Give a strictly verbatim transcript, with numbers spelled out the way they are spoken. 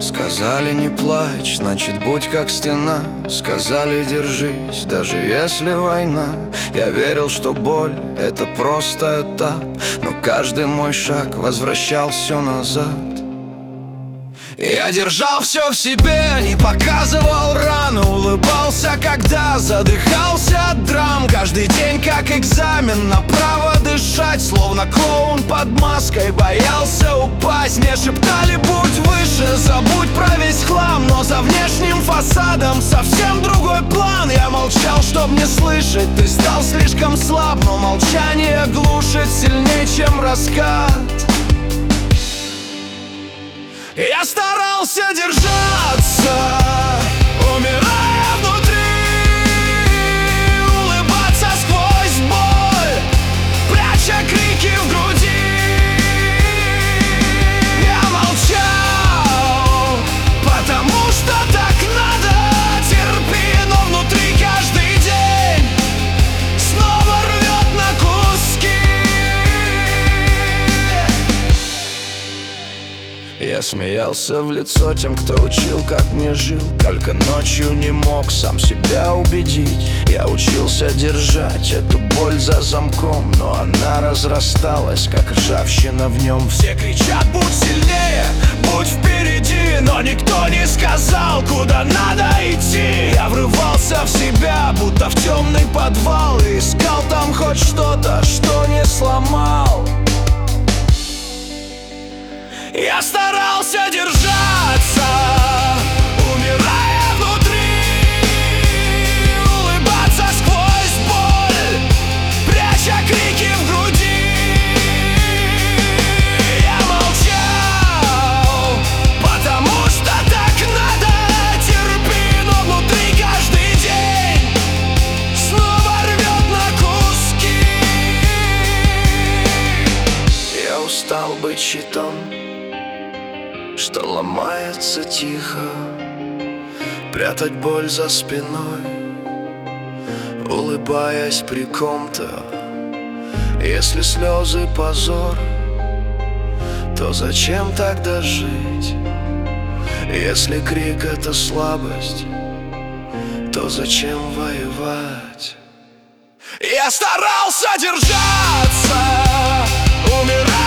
Сказали, не плачь, значит будь как стена. Сказали, держись, даже если война. Я верил, что боль — это просто этап, но каждый мой шаг возвращал все назад. Я держал все в себе, не показывал раны, улыбался, когда задыхался от драм. Каждый день как экзамен на право дышать, словно клоун под маской боялся упасть. Мне шептали: будь выше, забудь про весь хлам, но за внешним фасадом совсем другой план. Я молчал, чтоб не слышать, ты стал слишком слаб, но молчание глушит сильнее, чем раскат. Я старался держаться, умирая внутри, улыбаться сквозь боль, пряча крики в груди. Я молчал, потому что так надо. Терпи, но внутри каждый день снова рвет на куски. Я смеялся в лицо тем, кто учил, как мне жил. Только ночью не мог сам себя убедить. Я учился держать эту боль за замком, но она разрасталась, как ржавчина в нем. Все кричат: будь сильнее, будь впереди, но никто не сказал, куда надо идти. Я врывался в себя, будто в темный подвал, и искал там хоть что-то, что не сломал. Я старался держаться, умирая внутри, улыбаться сквозь боль, пряча крики в груди. Я молчал, потому что так надо. Терпи, но внутри каждый день снова рвет на куски. Я устал быть щитом, что ломается тихо, прятать боль за спиной, улыбаясь при ком-то. Если слезы позор, то зачем тогда жить? Если крик — это слабость, то зачем воевать? Я старался держаться, умирать